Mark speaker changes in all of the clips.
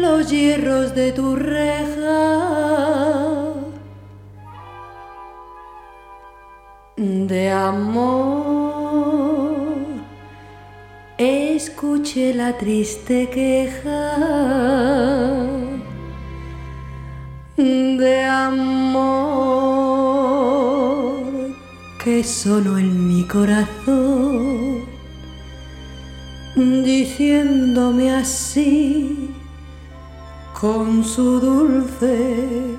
Speaker 1: los hierros de tu reja de amor, escuché la triste queja de amor que sonó en mi corazón, diciéndome así con su dulce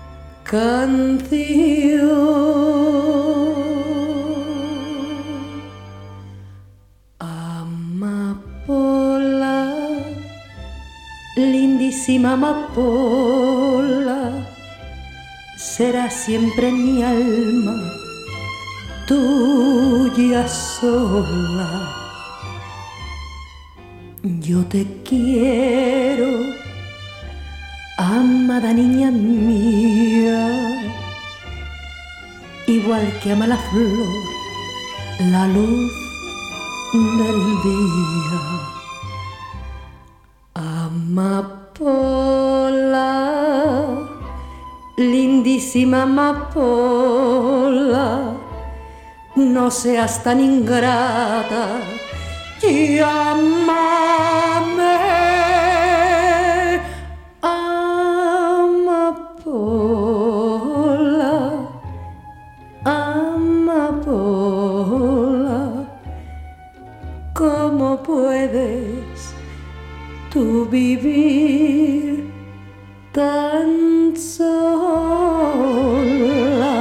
Speaker 1: canción: amapola, lindísima amapola, será siempre en mi alma tuya sola. Yo te quiero, amada niña mía, igual que ama la flor la luz del día. Amapola, lindísima amapola, no seas tan ingrata y amame. Amapola, amapola, ¿cómo puedes tú vivir tan sola?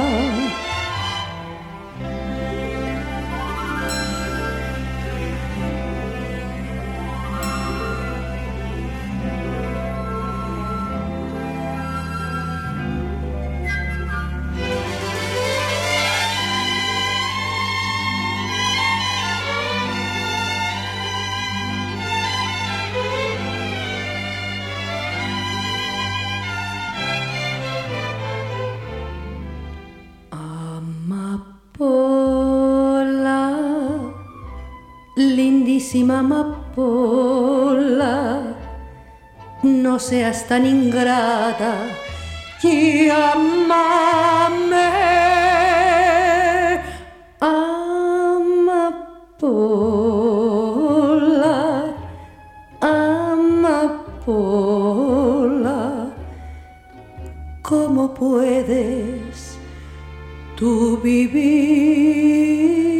Speaker 1: Amapola, lindísima amapola, no seas tan ingrata y amame. Amapola, amapola, ¿cómo puedes tú vivir